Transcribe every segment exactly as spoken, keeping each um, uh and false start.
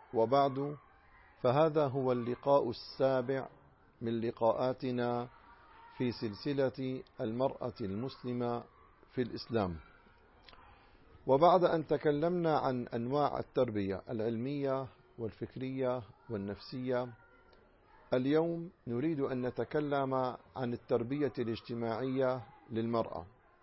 وبعد، فهذا هو اللقاء السابع من لقاءاتنا في سلسلة المرأة المسلمة في الإسلام. وبعد أن تكلمنا عن أنواع التربية العلمية والفكرية والنفسية، اليوم نريد أن نتكلم عن التربية الاجتماعية للمرأة.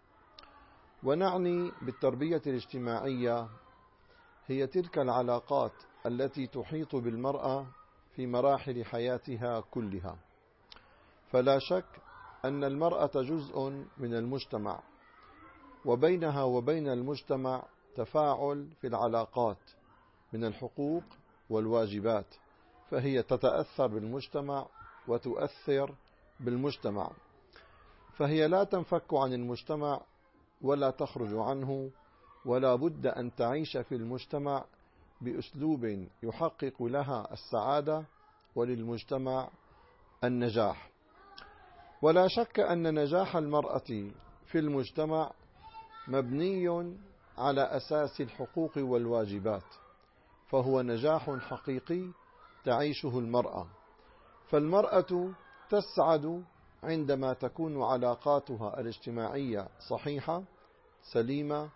ونعني بالتربية الاجتماعية هي تلك العلاقات التي تحيط بالمرأة في مراحل حياتها كلها. فلا شك أن المرأة جزء من المجتمع، وبينها وبين المجتمع تفاعل في العلاقات من الحقوق والواجبات، فهي تتأثر بالمجتمع وتؤثر بالمجتمع، فهي لا تنفك عن المجتمع ولا تخرج عنه، ولا بد أن تعيش في المجتمع بأسلوب يحقق لها السعادة وللمجتمع النجاح. ولا شك أن نجاح المرأة في المجتمع مبني على أساس الحقوق والواجبات، فهو نجاح حقيقي تعيشه المرأة. فالمرأة تسعد عندما تكون علاقاتها الاجتماعية صحيحة سليمة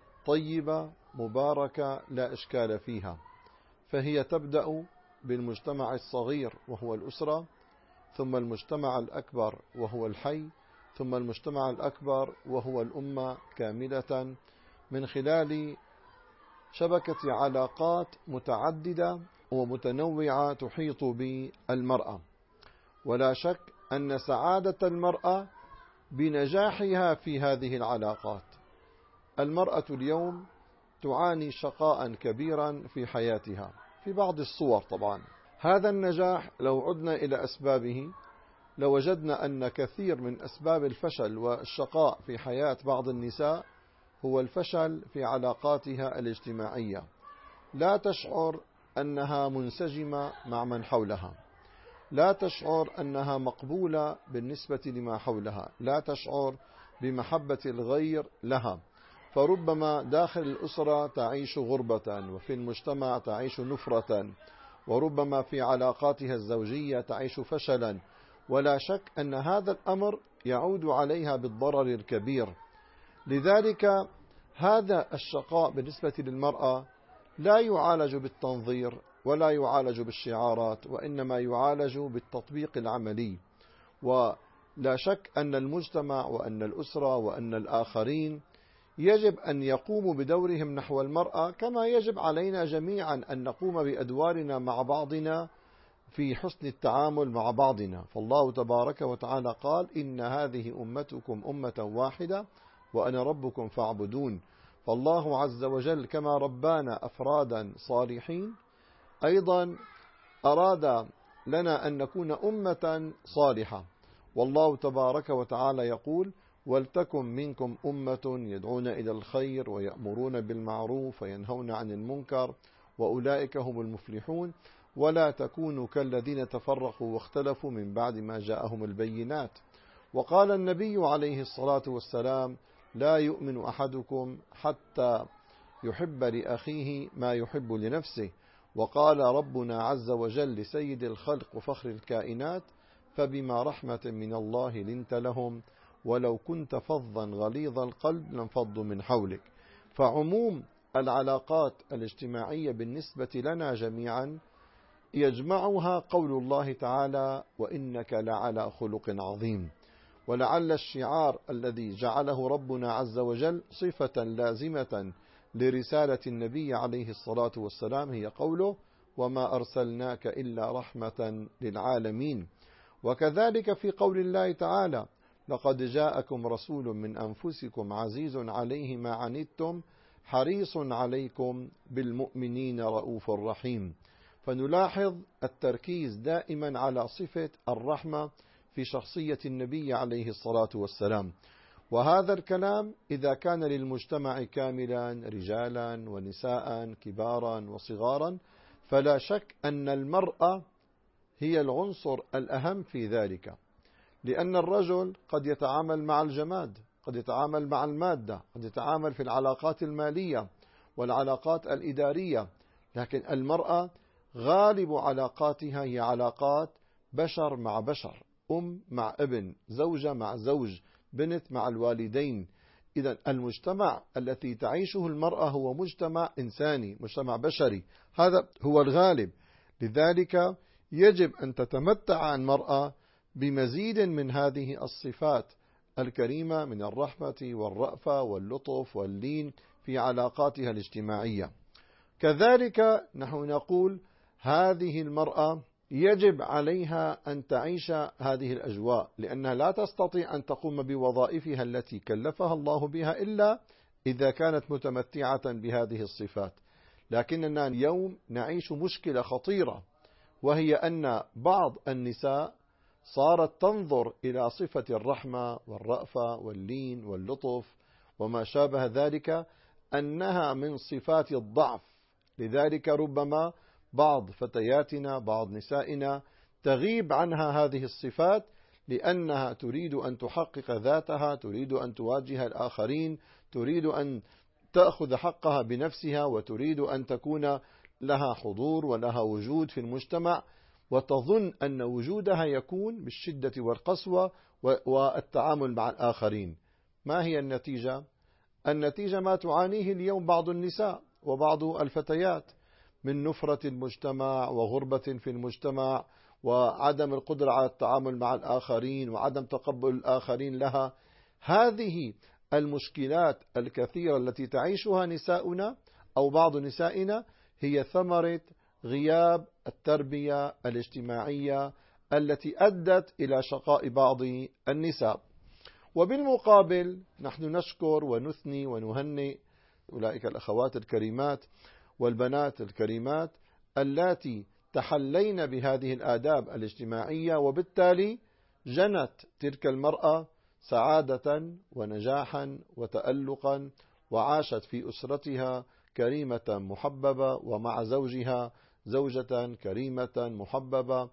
طيبة مباركة لا إشكال فيها، فهي تبدأ بالمجتمع الصغير وهو الأسرة، ثم المجتمع الأكبر وهو الحي، ثم المجتمع الأكبر وهو الأمة كاملة، من خلال شبكة علاقات متعددة ومتنوعة تحيط بالمرأة. ولا شك أن سعادة المرأة بنجاحها في هذه العلاقات. المرأة اليوم تعاني شقاء كبيرا في حياتها في بعض الصور. طبعا هذا النجاح لو عدنا إلى أسبابه لوجدنا أن كثير من أسباب الفشل والشقاء في حياة بعض النساء هو الفشل في علاقاتها الاجتماعية. لا تشعر أنها منسجمة مع من حولها، لا تشعر أنها مقبولة بالنسبة لما حولها، لا تشعر بمحبة الغير لها، فربما داخل الأسرة تعيش غربة، وفي المجتمع تعيش نفرة، وربما في علاقاتها الزوجية تعيش فشلا. ولا شك أن هذا الأمر يعود عليها بالضرر الكبير. لذلك هذا الشقاء بالنسبة للمرأة لا يعالج بالتنظير ولا يعالج بالشعارات، وإنما يعالج بالتطبيق العملي. ولا شك أن المجتمع وأن الأسرة وأن الآخرين يجب أن يقوموا بدورهم نحو المرأة، كما يجب علينا جميعا أن نقوم بأدوارنا مع بعضنا في حسن التعامل مع بعضنا. فالله تبارك وتعالى قال: إن هذه أمتكم أمة واحدة وأنا ربكم فاعبدون. فالله عز وجل كما ربانا أفرادا صالحين، أيضا أراد لنا أن نكون أمة صالحة. والله تبارك وتعالى يقول: ولتكن منكم أمة يدعون إلى الخير ويأمرون بالمعروف وينهون عن المنكر وأولئك هم المفلحون، ولا تكونوا كالذين تفرقوا واختلفوا من بعد ما جاءهم البينات. وقال النبي عليه الصلاة والسلام: لا يؤمن أحدكم حتى يحب لأخيه ما يحب لنفسه. وقال ربنا عز وجل لسيد الخلق وفخر الكائنات: فبما رحمة من الله لنت لهم ولو كنت فظا غليظ القلب لانفضوا من حولك. فعموم العلاقات الاجتماعية بالنسبة لنا جميعا يجمعها قول الله تعالى: وإنك لعلى خلق عظيم. ولعل الشعار الذي جعله ربنا عز وجل صفة لازمة لرسالة النبي عليه الصلاة والسلام هي قوله: وما أرسلناك إلا رحمة للعالمين. وكذلك في قول الله تعالى: لقد جاءكم رسول من أنفسكم عزيز عليه ما عنتم حريص عليكم بالمؤمنين رؤوف رحيم. فنلاحظ التركيز دائما على صفة الرحمة في شخصية النبي عليه الصلاة والسلام. وهذا الكلام إذا كان للمجتمع كاملا رجالا ونساء كبارا وصغارا، فلا شك أن المرأة هي العنصر الأهم في ذلك، لأن الرجل قد يتعامل مع الجماد، قد يتعامل مع المادة، قد يتعامل في العلاقات المالية والعلاقات الإدارية، لكن المرأة غالب علاقاتها هي علاقات بشر مع بشر، أم مع ابن، زوجة مع زوج، بنت مع الوالدين. إذا المجتمع الذي تعيشه المرأة هو مجتمع إنساني، مجتمع بشري، هذا هو الغالب. لذلك يجب أن تتمتع المرأة بمزيد من هذه الصفات الكريمة من الرحمة والرأفة واللطف واللين في علاقاتها الاجتماعية. كذلك نحن نقول هذه المرأة يجب عليها أن تعيش هذه الأجواء، لأنها لا تستطيع أن تقوم بوظائفها التي كلفها الله بها إلا إذا كانت متمتعة بهذه الصفات. لكننا اليوم نعيش مشكلة خطيرة، وهي أن بعض النساء صارت تنظر إلى صفة الرحمة والرأفة واللين واللطف وما شابه ذلك أنها من صفات الضعف. لذلك ربما بعض فتياتنا، بعض نسائنا تغيب عنها هذه الصفات، لأنها تريد أن تحقق ذاتها، تريد أن تواجه الآخرين، تريد أن تأخذ حقها بنفسها، وتريد أن تكون لها حضور ولها وجود في المجتمع، وتظن أن وجودها يكون بالشدة والقسوة والتعامل مع الآخرين. ما هي النتيجة؟ النتيجة ما تعانيه اليوم بعض النساء وبعض الفتيات من نفرة المجتمع وغربة في المجتمع وعدم القدرة على التعامل مع الآخرين وعدم تقبل الآخرين لها. هذه المشكلات الكثيرة التي تعيشها نساؤنا أو بعض نسائنا هي ثمرة غياب التربية الاجتماعية التي أدت إلى شقاء بعض النساء. وبالمقابل نحن نشكر ونثني ونهنئ أولئك الأخوات الكريمات والبنات الكريمات اللاتي تحلين بهذه الآداب الاجتماعية، وبالتالي جنت تلك المرأة سعادة ونجاحا وتألقا، وعاشت في أسرتها كريمة محببة، ومع زوجها زوجة كريمة محببة،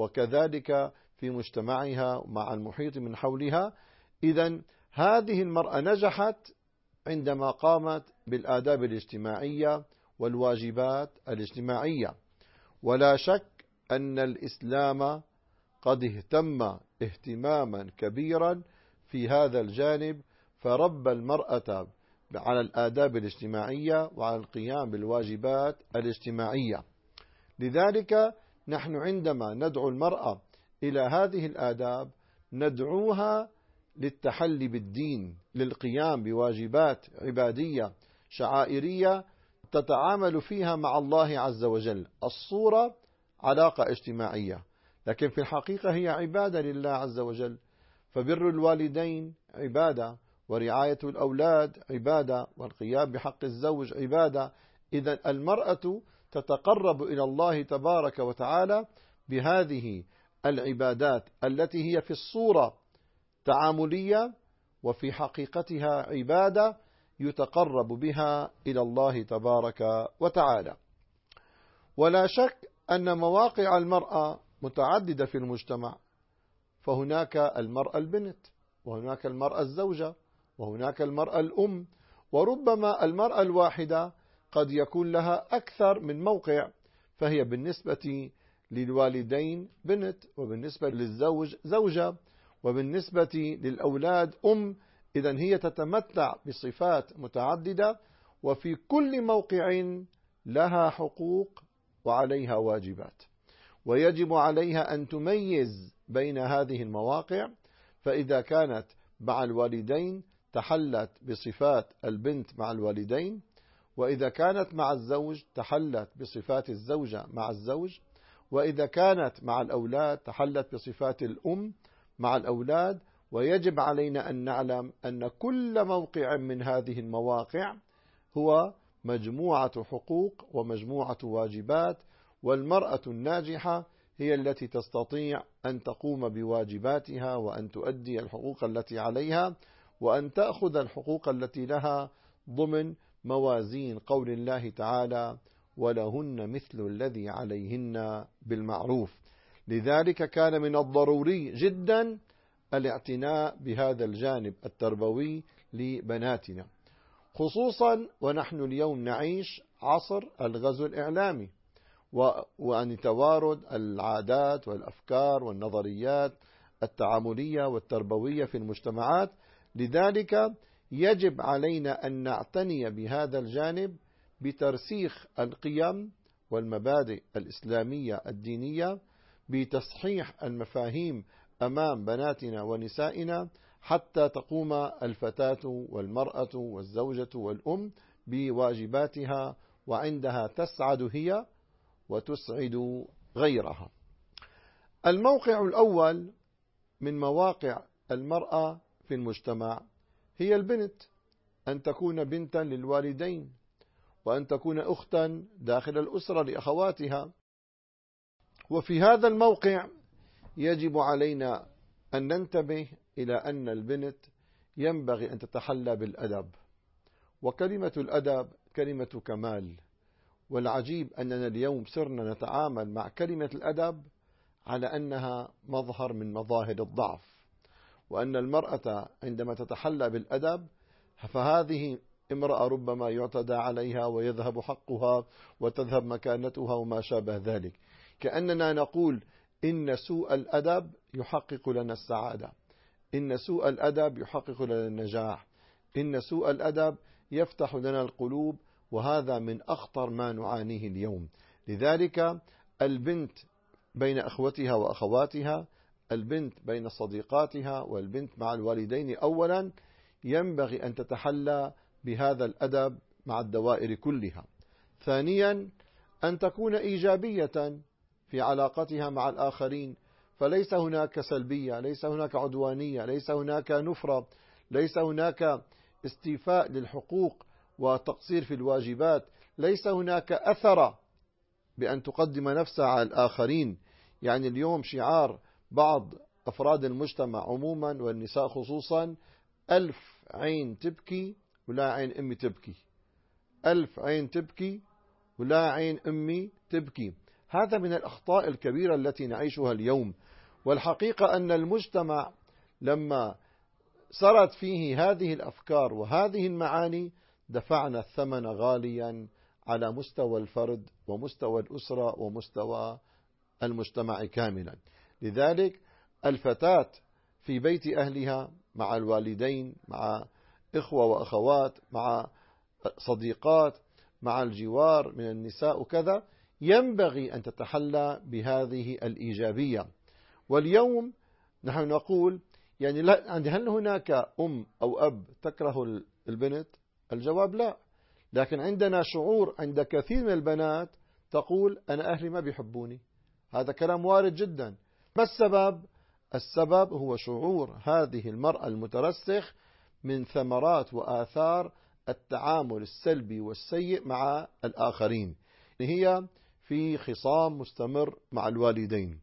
وكذلك في مجتمعها مع المحيط من حولها. إذن هذه المرأة نجحت عندما قامت بالآداب الاجتماعية والواجبات الاجتماعية. ولا شك أن الإسلام قد اهتم اهتماما كبيرا في هذا الجانب، فربى المرأة على الآداب الاجتماعية وعلى القيام بالواجبات الاجتماعية. لذلك نحن عندما ندعو المرأة إلى هذه الآداب ندعوها للتحلي بالدين، للقيام بواجبات عبادية شعائرية تتعامل فيها مع الله عز وجل. الصورة علاقة اجتماعية، لكن في الحقيقة هي عبادة لله عز وجل. فبر الوالدين عبادة، ورعاية الأولاد عبادة، والقيام بحق الزوج عبادة. إذن المرأة تتقرب إلى الله تبارك وتعالى بهذه العبادات التي هي في الصورة تعاملية، وفي حقيقتها عبادة يتقرب بها إلى الله تبارك وتعالى. ولا شك أن مواقع المرأة متعددة في المجتمع، فهناك المرأة البنت، وهناك المرأة الزوجة، وهناك المرأة الأم، وربما المرأة الواحدة قد يكون لها أكثر من موقع، فهي بالنسبة للوالدين بنت، وبالنسبة للزوج زوجة، وبالنسبة للأولاد أم. إذن هي تتمتع بصفات متعددة، وفي كل موقع لها حقوق وعليها واجبات، ويجب عليها أن تميز بين هذه المواقع. فإذا كانت مع الوالدين تحلت بصفات البنت مع الوالدين، وإذا كانت مع الزوج تحلت بصفات الزوجة مع الزوج، وإذا كانت مع الأولاد تحلت بصفات الأم مع الأولاد. ويجب علينا أن نعلم أن كل موقع من هذه المواقع هو مجموعة حقوق ومجموعة واجبات، والمرأة الناجحة هي التي تستطيع أن تقوم بواجباتها وأن تؤدي الحقوق التي عليها، وأن تأخذ الحقوق التي لها ضمن موازين قول الله تعالى: ولهن مثل الذي عليهن بالمعروف. لذلك كان من الضروري جدا الاعتناء بهذا الجانب التربوي لبناتنا، خصوصا ونحن اليوم نعيش عصر الغزو الإعلامي، وعن توارد العادات والأفكار والنظريات التعاملية والتربوية في المجتمعات. لذلك يجب علينا أن نعتني بهذا الجانب بترسيخ القيم والمبادئ الإسلامية الدينية، بتصحيح المفاهيم أمام بناتنا ونسائنا، حتى تقوم الفتاة والمرأة والزوجة والأم بواجباتها، وعندها تسعد هي وتسعد غيرها. الموقع الأول من مواقع المرأة في المجتمع هي البنت، أن تكون بنتا للوالدين، وأن تكون أختا داخل الأسرة لأخواتها. وفي هذا الموقع يجب علينا أن ننتبه إلى أن البنت ينبغي أن تتحلى بالأدب، وكلمة الأدب كلمة كمال. والعجيب أننا اليوم صرنا نتعامل مع كلمة الأدب على أنها مظهر من مظاهر الضعف، وأن المرأة عندما تتحلى بالأدب فهذه امرأة ربما يعتدى عليها ويذهب حقها وتذهب مكانتها وما شابه ذلك، كأننا نقول إن سوء الأدب يحقق لنا السعادة، إن سوء الأدب يحقق لنا النجاح، إن سوء الأدب يفتح لنا القلوب، وهذا من أخطر ما نعانيه اليوم. لذلك البنت بين أخوتها وأخواتها، البنت بين صديقاتها، والبنت مع الوالدين أولا ينبغي أن تتحلى بهذا الأدب مع الدوائر كلها. ثانيا أن تكون إيجابية في علاقتها مع الآخرين، فليس هناك سلبية، ليس هناك عدوانية، ليس هناك نفرة، ليس هناك استيفاء للحقوق وتقصير في الواجبات، ليس هناك أثر بأن تقدم نفسها على الآخرين. يعني اليوم شعار بعض أفراد المجتمع عموما والنساء خصوصا: ألف عين تبكي ولا عين أمي تبكي، ألف عين تبكي ولا عين أمي تبكي. هذا من الأخطاء الكبيرة التي نعيشها اليوم. والحقيقة أن المجتمع لما سرت فيه هذه الأفكار وهذه المعاني دفعنا الثمن غاليا على مستوى الفرد ومستوى الأسرة ومستوى المجتمع كاملا. لذلك الفتاة في بيت أهلها مع الوالدين، مع إخوة وأخوات، مع صديقات، مع الجوار من النساء وكذا، ينبغي أن تتحلى بهذه الإيجابية. واليوم نحن نقول يعني هل هناك أم أو أب تكره البنت؟ الجواب لا. لكن عندنا شعور عند كثير من البنات تقول أنا أهلي ما بيحبوني. هذا كلام وارد جدا. ما السبب؟ السبب هو شعور هذه المرأة المترسخ من ثمرات وآثار التعامل السلبي والسيء مع الآخرين. هي في خصام مستمر مع الوالدين،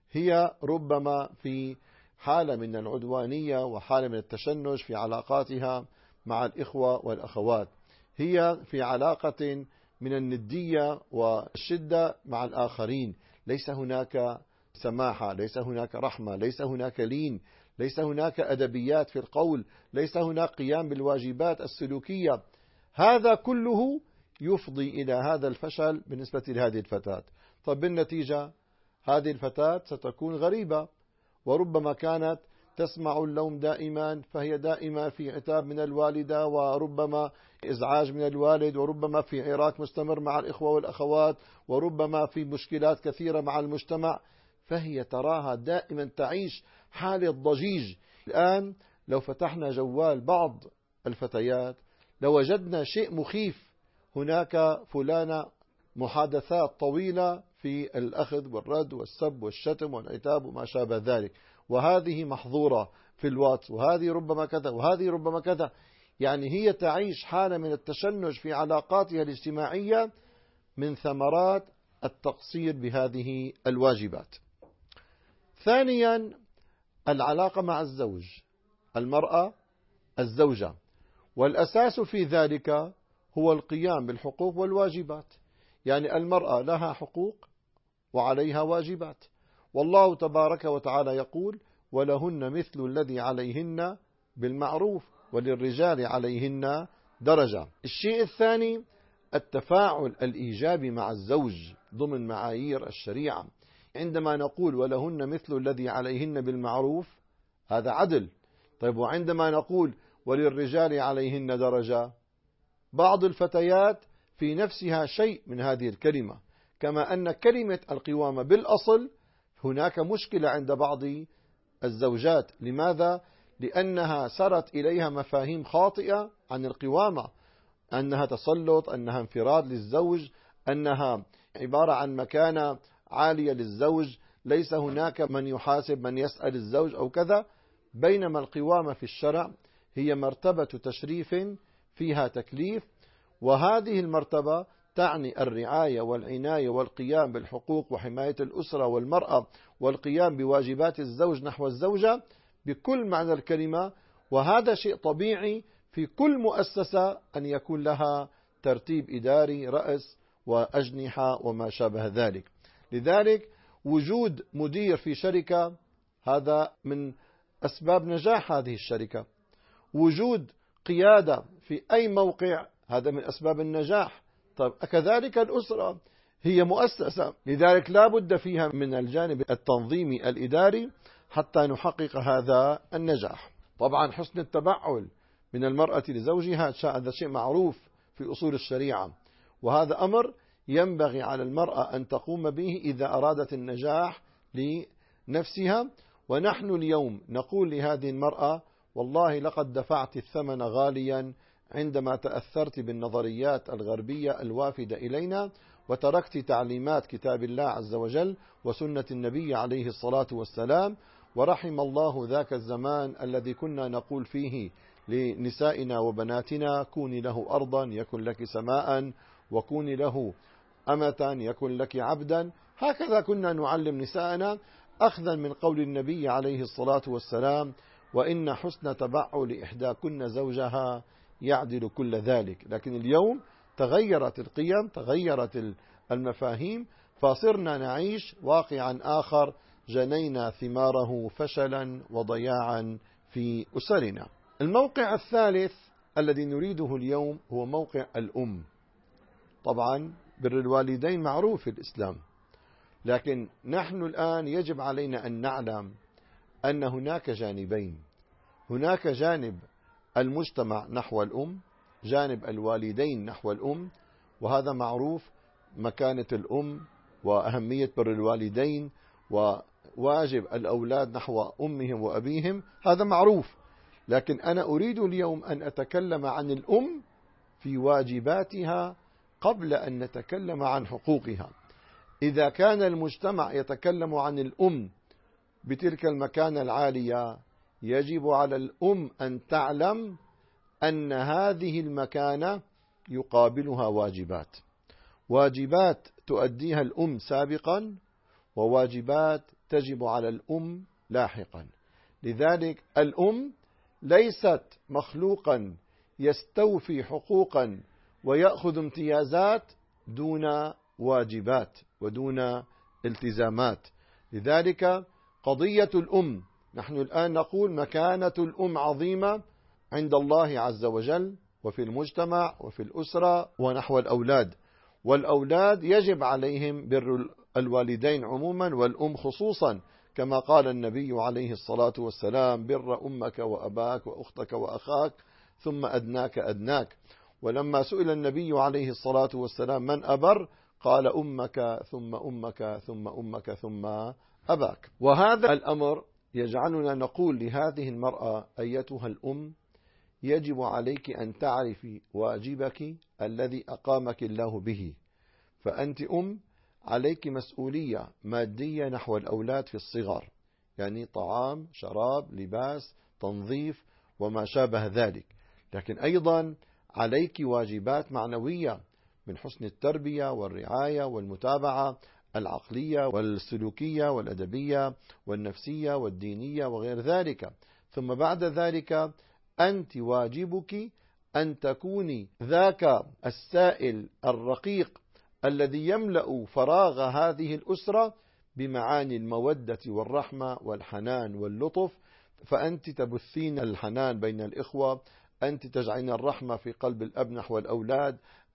هي ربما في حالة من العدوانية وحالة من التشنج في علاقاتها مع الإخوة والأخوات، هي في علاقة من الندية والشدة مع الآخرين. ليس هناك سماحة، ليس هناك رحمة، ليس هناك لين، ليس هناك أدبيات في القول، ليس هناك قيام بالواجبات السلوكية. هذا كله يفضي إلى هذا الفشل بالنسبة لهذه الفتاة. طب بالنتيجة هذه الفتاة ستكون غريبة، وربما كانت تسمع اللوم دائما، فهي دائما في عتاب من الوالدة، وربما إزعاج من الوالد، وربما في عراك مستمر مع الإخوة والأخوات، وربما في مشكلات كثيرة مع المجتمع، فهي تراها دائما تعيش حالة ضجيج. الآن لو فتحنا جوال بعض الفتيات لوجدنا شيء مخيف. هناك فلانة محادثات طويلة في الأخذ والرد والسب والشتم والعتاب وما شابه ذلك، وهذه محظورة في الواتس، وهذه ربما كذا، وهذه ربما كذا. يعني هي تعيش حالة من التشنج في علاقاتها الاجتماعية من ثمرات التقصير بهذه الواجبات. ثانيا العلاقة مع الزوج، المرأة الزوجة، والأساس في ذلك هو القيام بالحقوق والواجبات. يعني المرأة لها حقوق وعليها واجبات، والله تبارك وتعالى يقول: ولهن مثل الذي عليهن بالمعروف وللرجال عليهن درجة. الشيء الثاني التفاعل الإيجابي مع الزوج ضمن معايير الشريعة. عندما نقول ولهن مثل الذي عليهن بالمعروف هذا عدل. طيب وعندما نقول وللرجال عليهن درجة، بعض الفتيات في نفسها شيء من هذه الكلمة، كما أن كلمة القوامة بالأصل هناك مشكلة عند بعض الزوجات. لماذا؟ لأنها سرت إليها مفاهيم خاطئة عن القوامة، أنها تسلط، أنها انفراد للزوج، أنها عبارة عن مكانة عالية للزوج، ليس هناك من يحاسب من يسأل الزوج أو كذا. بينما القوامة في الشرع هي مرتبة تشريف فيها تكليف، وهذه المرتبة تعني الرعاية والعناية والقيام بالحقوق وحماية الأسرة والمرأة والقيام بواجبات الزوج نحو الزوجة بكل معنى الكلمة. وهذا شيء طبيعي في كل مؤسسة أن يكون لها ترتيب إداري، رأس وأجنحة وما شابه ذلك. لذلك وجود مدير في شركة هذا من أسباب نجاح هذه الشركة. وجود قيادة في أي موقع هذا من أسباب النجاح. طيب كذلك الأسرة هي مؤسسة، لذلك لا بد فيها من الجانب التنظيمي الإداري حتى نحقق هذا النجاح. طبعا حسن التبعل من المرأة لزوجها هذا شيء معروف في أصول الشريعة، وهذا أمر ينبغي على المرأة أن تقوم به إذا أرادت النجاح لنفسها. ونحن اليوم نقول لهذه المرأة والله لقد دفعت الثمن غاليا عندما تأثرت بالنظريات الغربية الوافدة إلينا وتركت تعليمات كتاب الله عز وجل وسنة النبي عليه الصلاة والسلام. ورحم الله ذاك الزمان الذي كنا نقول فيه لنسائنا وبناتنا كوني له أرضا يكن لك سماء، وكوني له أمة يكن لك عبدا. هكذا كنا نعلم نساءنا أخذا من قول النبي عليه الصلاة والسلام وإن حسن تبعل إحداكن زوجها يعدل كل ذلك. لكن اليوم تغيرت القيم، تغيرت المفاهيم، فصرنا نعيش واقعا آخر جنينا ثماره فشلا وضياعا في أسرنا. الموقع الثالث الذي نريده اليوم هو موقع الأم. طبعا بر الوالدين معروف في الإسلام، لكن نحن الآن يجب علينا أن نعلم أن هناك جانبين. هناك جانب المجتمع نحو الأم، جانب الوالدين نحو الأم، وهذا معروف مكانة الأم وأهمية بر الوالدين وواجب الأولاد نحو أمهم وأبيهم، هذا معروف. لكن أنا أريد اليوم أن أتكلم عن الأم في واجباتها قبل أن نتكلم عن حقوقها. إذا كان المجتمع يتكلم عن الأم بتلك المكانة العالية، يجب على الأم أن تعلم أن هذه المكانة يقابلها واجبات، واجبات تؤديها الأم سابقا وواجبات تجب على الأم لاحقا. لذلك الأم ليست مخلوقا يستوفي حقوقا ويأخذ امتيازات دون واجبات ودون التزامات. لذلك قضية الأم، نحن الآن نقول مكانة الأم عظيمة عند الله عز وجل وفي المجتمع وفي الأسرة ونحو الأولاد. والأولاد يجب عليهم بر الوالدين عموما والأم خصوصا، كما قال النبي عليه الصلاة والسلام بر أمك وأباك وأختك وأخاك ثم أدناك أدناك. ولما سئل النبي عليه الصلاة والسلام من أبر قال أمك ثم أمك ثم أمك ثم أباك. وهذا الأمر يجعلنا نقول لهذه المرأة أيتها الأم يجب عليك أن تعرفي واجبك الذي أقامك الله به. فأنت أم، عليك مسؤولية مادية نحو الأولاد في الصغر، يعني طعام، شراب، لباس، تنظيف وما شابه ذلك. لكن أيضا عليك واجبات معنوية من حسن التربية والرعاية والمتابعة العقلية والسلوكية والأدبية والنفسية والدينية وغير ذلك. ثم بعد ذلك أنت واجبك أن تكوني ذاك السائل الرقيق الذي يملأ فراغ هذه الأسرة بمعاني المودة والرحمة والحنان واللطف. فأنت تبثين الحنان بين الإخوة، أنت تجعلين الرحمة في قلب الأب نحو الأولاد،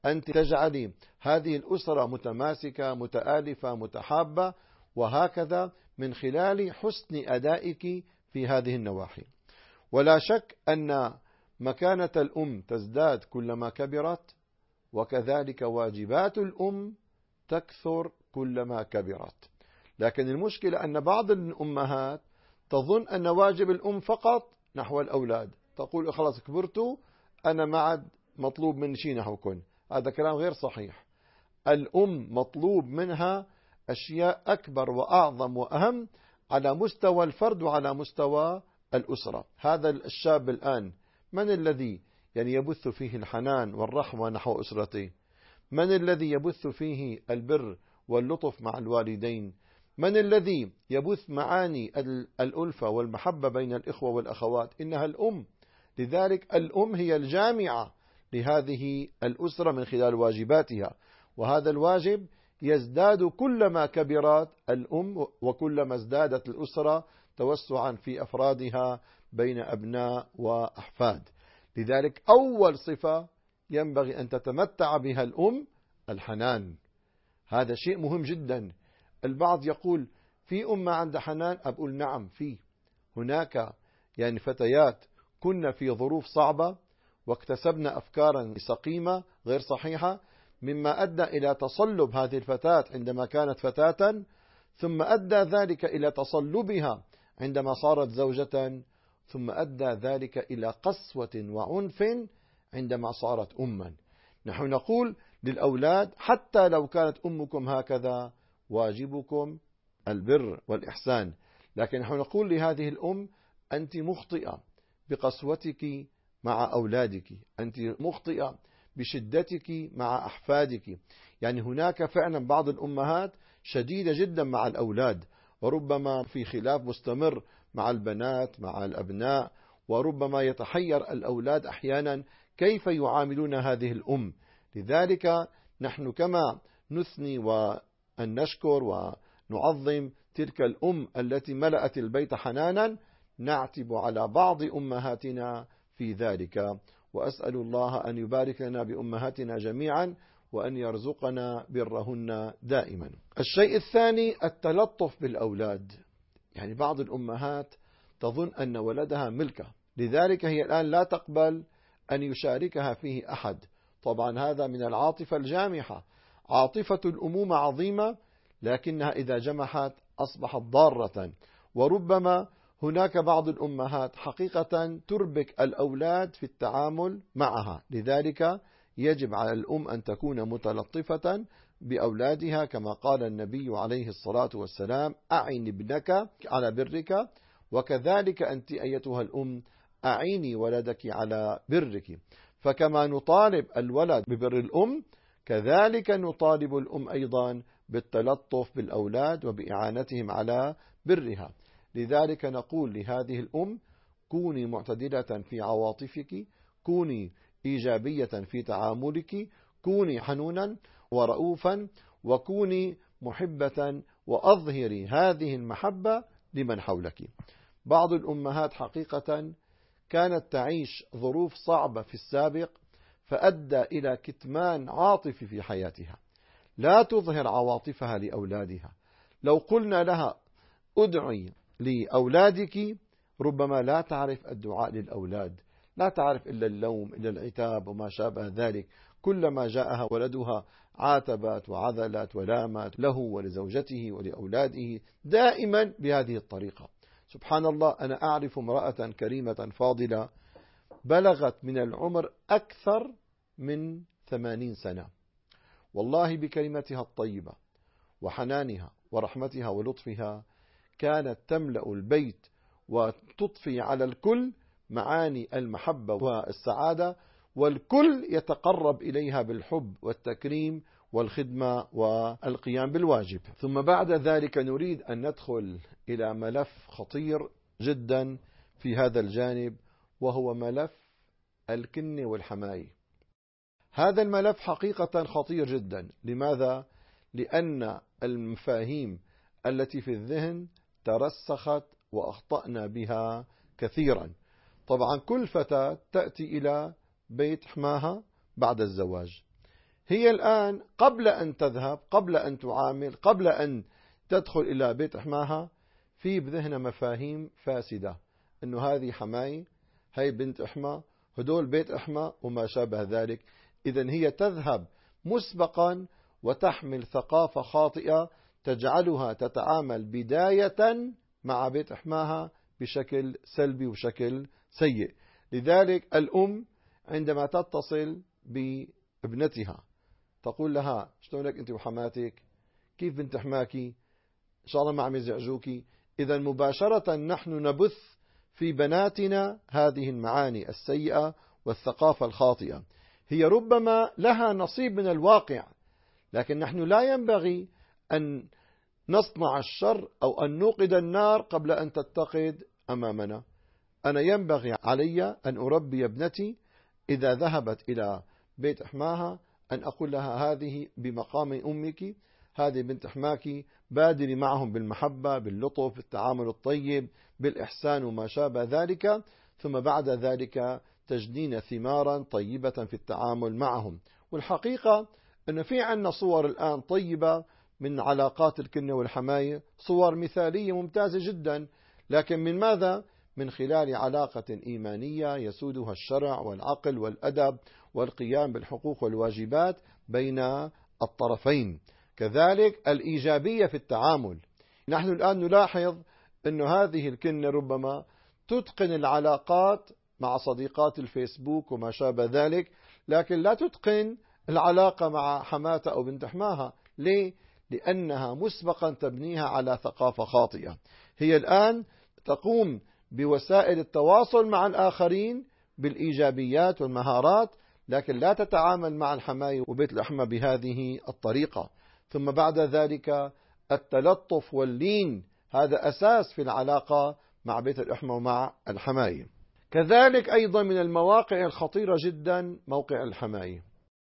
أنت تجعلي هذه الأسرة متماسكة متآلفة متحابة، وهكذا من خلال حسن أدائك في هذه النواحي. ولا شك أن مكانة الأم تزداد كلما كبرت، وكذلك واجبات الأم تكثر كلما كبرت. لكن المشكلة أن بعض الأمهات تظن أن واجب الأم فقط نحو الأولاد، تقول خلاص كبرتوا أنا ما عاد مطلوب مني شيء نحوكم. هذا كلام غير صحيح. الأم مطلوب منها أشياء أكبر وأعظم وأهم على مستوى الفرد وعلى مستوى الأسرة. هذا الشاب الآن من الذي يعني يبث فيه الحنان والرحمة نحو أسرته؟ من الذي يبث فيه البر واللطف مع الوالدين؟ من الذي يبث معاني الألفة والمحبة بين الإخوة والأخوات؟ إنها الأم. لذلك الأم هي الجامعة لهذه الأسرة من خلال واجباتها، وهذا الواجب يزداد كلما كبرت الأم وكلما ازدادت الأسرة توسعا في أفرادها بين أبناء وأحفاد. لذلك أول صفة ينبغي أن تتمتع بها الأم الحنان. هذا شيء مهم جدا. البعض يقول في أمة عندها حنان، أقول نعم في. هناك يعني فتيات كنا في ظروف صعبة واكتسبنا أفكارا سقيمة غير صحيحة، مما أدى إلى تصلب هذه الفتاة عندما كانت فتاة، ثم أدى ذلك إلى تصلبها عندما صارت زوجة، ثم أدى ذلك إلى قسوة وعنف عندما صارت أما. نحن نقول للأولاد حتى لو كانت أمكم هكذا واجبكم البر والإحسان، لكن نحن نقول لهذه الأم أنت مخطئة بقسوتك مع أولادك، أنت مخطئة بشدتك مع أحفادك. يعني هناك فعلا بعض الأمهات شديدة جدا مع الأولاد، وربما في خلاف مستمر مع البنات مع الأبناء، وربما يتحير الأولاد أحيانا كيف يعاملون هذه الأم. لذلك نحن كما نثني وأن نشكر ونعظم تلك الأم التي ملأت البيت حنانا، نعتب على بعض أمهاتنا في ذلك. وأسأل الله أن يبارك لنا بأمهاتنا جميعا وأن يرزقنا برهن دائما. الشيء الثاني التلطف بالأولاد. يعني بعض الأمهات تظن أن ولدها ملكة، لذلك هي الآن لا تقبل أن يشاركها فيه أحد. طبعا هذا من العاطفة الجامحة. عاطفة الأمومة عظيمة، لكنها إذا جمحت أصبحت ضارة. وربما هناك بعض الأمهات حقيقة تربك الأولاد في التعامل معها، لذلك يجب على الأم أن تكون متلطفة بأولادها، كما قال النبي عليه الصلاة والسلام أعن ابنك على برك، وكذلك أنت أيتها الأم أعيني ولدك على برك. فكما نطالب الولد ببر الأم، كذلك نطالب الأم أيضا بالتلطف بالأولاد وبإعانتهم على برها. لذلك نقول لهذه الأم كوني معتدلة في عواطفك، كوني إيجابية في تعاملك، كوني حنونا ورؤوفا، وكوني محبة، وأظهري هذه المحبة لمن حولك. بعض الأمهات حقيقة كانت تعيش ظروف صعبة في السابق، فأدى إلى كتمان عاطفي في حياتها، لا تظهر عواطفها لأولادها. لو قلنا لها ادعي لأولادك، ربما لا تعرف الدعاء للأولاد، لا تعرف إلا اللوم إلا العتاب وما شابه ذلك. كلما جاءها ولدها عاتبت وعذلت ولامت له ولزوجته ولأولاده، دائما بهذه الطريقة. سبحان الله، أنا أعرف امرأة كريمة فاضلة بلغت من العمر أكثر من ثمانين سنة، والله بكلمتها الطيبة وحنانها ورحمتها ولطفها كانت تملأ البيت وتضفي على الكل معاني المحبة والسعادة، والكل يتقرب إليها بالحب والتكريم والخدمة والقيام بالواجب. ثم بعد ذلك نريد أن ندخل إلى ملف خطير جدا في هذا الجانب، وهو ملف الكنة والحماية. هذا الملف حقيقة خطير جدا. لماذا؟ لأن المفاهيم التي في الذهن ترسخت وأخطأنا بها كثيرا. طبعا كل فتاة تأتي إلى بيت حماها بعد الزواج، هي الآن قبل أن تذهب، قبل أن تعامل، قبل أن تدخل إلى بيت إحماها، في بذهنها مفاهيم فاسدة، أنه هذه حماي، هي بنت إحما، هدول بيت إحما وما شابه ذلك. إذن هي تذهب مسبقا وتحمل ثقافة خاطئة تجعلها تتعامل بداية مع بيت إحماها بشكل سلبي وشكل سيء. لذلك الأم عندما تتصل بابنتها تقول لها شلونك أنت وحماتك، كيف بنت إحماكي، إن شاء الله ما عم يزعجوكي. إذا مباشرة نحن نبث في بناتنا هذه المعاني السيئة والثقافة الخاطئة. هي ربما لها نصيب من الواقع، لكن نحن لا ينبغي أن نصنع الشر أو أن نوقد النار قبل أن تتقد أمامنا. أنا ينبغي علي أن أربي ابنتي إذا ذهبت إلى بيت إحماها أن أقول لها هذه بمقام أمك، هذه بنت إحماك، بادري معهم بالمحبة، باللطف، بالتعامل الطيب، بالإحسان وما شابه ذلك، ثم بعد ذلك تجنين ثمارا طيبة في التعامل معهم. والحقيقة أن في عنا صور الآن طيبة من علاقات الكنة والحماية، صور مثالية ممتازة جدا، لكن من ماذا؟ من خلال علاقة إيمانية يسودها الشرع والعقل والأدب والقيام بالحقوق والواجبات بين الطرفين. كذلك الإيجابية في التعامل. نحن الآن نلاحظ أن هذه الكنة ربما تتقن العلاقات مع صديقات الفيسبوك وما شابه ذلك، لكن لا تتقن العلاقة مع حماتها أو بنت حماها. ليه؟ لأنها مسبقا تبنيها على ثقافة خاطئة. هي الآن تقوم بوسائل التواصل مع الآخرين بالإيجابيات والمهارات، لكن لا تتعامل مع الحماية وبيت الأحمى بهذه الطريقة. ثم بعد ذلك التلطف واللين، هذا أساس في العلاقة مع بيت الأحمى ومع الحماية. كذلك أيضا من المواقع الخطيرة جدا موقع الحماية.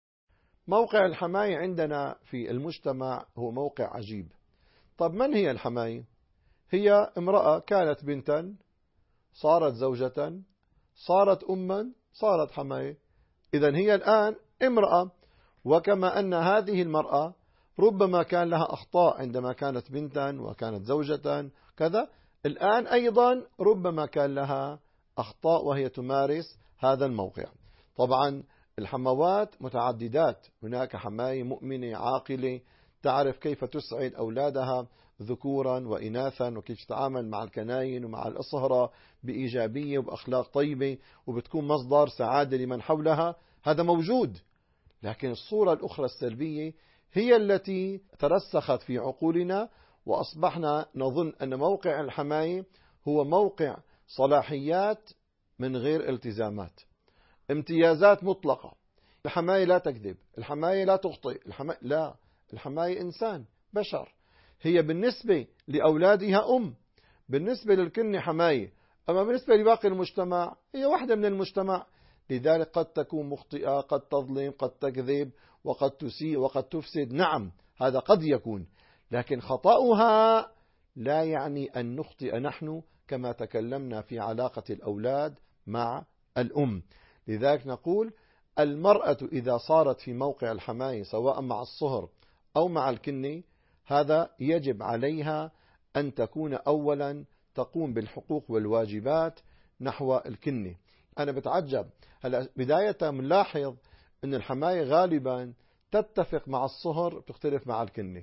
موقع الحماية عندنا في المجتمع هو موقع عجيب. طب من هي الحماية؟ هي امرأة كانت بنتا، صارت زوجة، صارت أما، صارت حماية. إذن هي الآن امرأة، وكما أن هذه المرأة ربما كان لها أخطاء عندما كانت بنتا وكانت زوجة كذا، الآن أيضا ربما كان لها أخطاء وهي تمارس هذا الموقع. طبعا الحموات متعددات، هناك حماية مؤمنة عاقلة تعرف كيف تسعد أولادها ذكورا وإناثا، وكيف تتعامل مع الكناين ومع الأصهرة بإيجابية وبأخلاق طيبة، وبتكون مصدر سعادة لمن حولها. هذا موجود، لكن الصورة الأخرى السلبية هي التي ترسخت في عقولنا، وأصبحنا نظن أن موقع الحماية هو موقع صلاحيات من غير التزامات، امتيازات مطلقة. الحماية لا تكذب، الحماية لا تخطئ، الحماية لا، الحماية إنسان بشر. هي بالنسبة لأولادها أم، بالنسبة للكنة حماية، أما بالنسبة لباقي المجتمع هي واحدة من المجتمع. لذلك قد تكون مخطئة، قد تظلم، قد تكذب، وقد تسيء، وقد تفسد. نعم هذا قد يكون، لكن خطأها لا يعني أن نخطئ نحن، كما تكلمنا في علاقة الأولاد مع الأم. لذلك نقول المرأة إذا صارت في موقع الحماية سواء مع الصهر أو مع الكنة، هذا يجب عليها أن تكون أولا تقوم بالحقوق والواجبات نحو الكنة. أنا بتعجب هلا بداية بنلاحظ أن الحماية غالبا تتفق مع الصهر وبتختلف مع الكنة،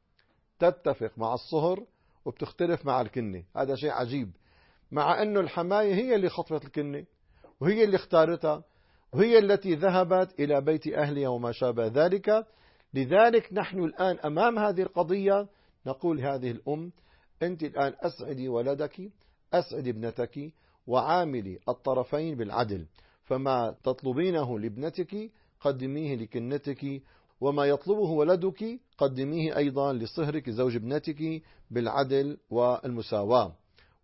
تتفق مع الصهر وبتختلف مع الكنة. هذا شيء عجيب، مع أنه الحماية هي اللي خطفت الكنة وهي اللي اختارتها وهي التي ذهبت إلى بيت أهلها وما شابه ذلك. لذلك نحن الآن أمام هذه القضية نقول هذه الأم أنت الآن أسعدي ولدك، أسعدي ابنتك، وعاملي الطرفين بالعدل. فما تطلبينه لابنتك قدميه لكنتك، وما يطلبه ولدك قدميه أيضا لصهرك زوج ابنتك بالعدل والمساواة.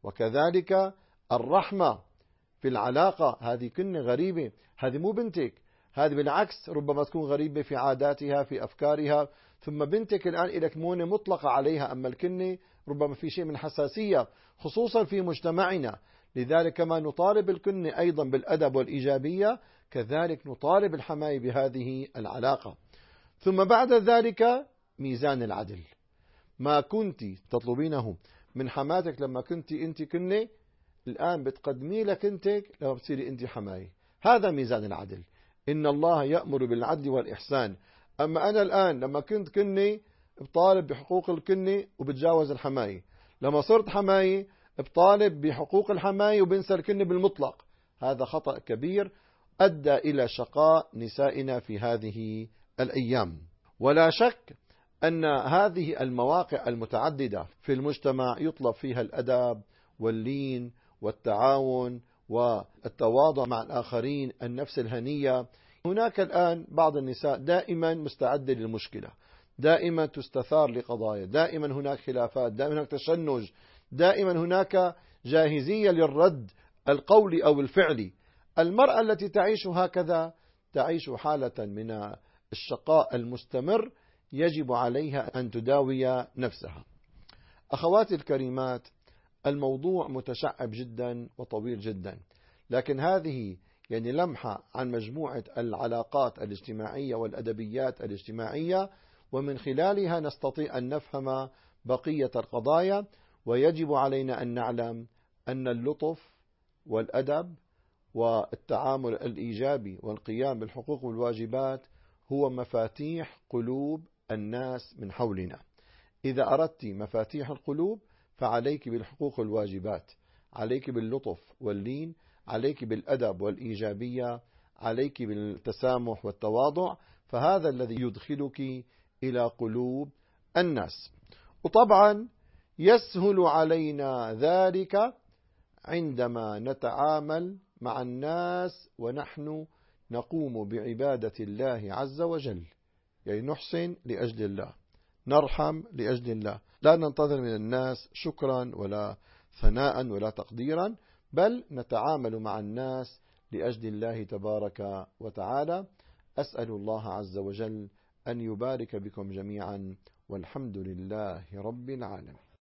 وكذلك الرحمة في العلاقة. هذه كنة غريبة، هذه مو بنتك، هذه بالعكس ربما تكون غريبة في عاداتها في أفكارها، ثم بنتك الآن إلك مونة مطلقة عليها. أما الكنة ربما في شيء من حساسية خصوصا في مجتمعنا. لذلك كما نطالب الكنة أيضا بالأدب والإيجابية، كذلك نطالب الحماية بهذه العلاقة. ثم بعد ذلك ميزان العدل. ما كنت تطلبينه من حماتك لما كنت أنت كني، الآن بتقدمي لك أنت لما بتصيري أنت حماي. هذا ميزان العدل. إن الله يأمر بالعدل والإحسان. أما أنا الآن لما كنت كني بطالب بحقوق الكني وبتجاوز الحماي، لما صرت حماي بطالب بحقوق الحماي وبنسى الكني بالمطلق. هذا خطأ كبير أدى إلى شقاء نسائنا في هذه الأيام. ولا شك أن هذه المواقع المتعددة في المجتمع يطلب فيها الأدب واللين والتعاون والتواضع مع الآخرين، النفس الهنية. هناك الآن بعض النساء دائما مستعدة للمشكلة، دائما تستثار لقضايا، دائما هناك خلافات، دائما هناك تشنج، دائما هناك جاهزية للرد القولي أو الفعلي. المرأة التي تعيش هكذا تعيش حالة من الشقاء المستمر، يجب عليها أن تداوي نفسها. أخواتي الكريمات، الموضوع متشعب جدا وطويل جدا، لكن هذه يعني لمحة عن مجموعة العلاقات الاجتماعية والأدبيات الاجتماعية، ومن خلالها نستطيع أن نفهم بقية القضايا. ويجب علينا أن نعلم أن اللطف والأدب والتعامل الإيجابي والقيام بالحقوق والواجبات هو مفاتيح قلوب الناس من حولنا. إذا أردت مفاتيح القلوب فعليك بالحقوق والواجبات، عليك باللطف واللين، عليك بالأدب والإيجابية، عليك بالتسامح والتواضع، فهذا الذي يدخلك إلى قلوب الناس. وطبعا يسهل علينا ذلك عندما نتعامل مع الناس ونحن نقوم بعبادة الله عز وجل، يعني نحسن لأجل الله، نرحم لأجل الله، لا ننتظر من الناس شكرا ولا ثناء ولا تقديرا، بل نتعامل مع الناس لأجل الله تبارك وتعالى. أسأل الله عز وجل أن يبارك بكم جميعا، والحمد لله رب العالمين.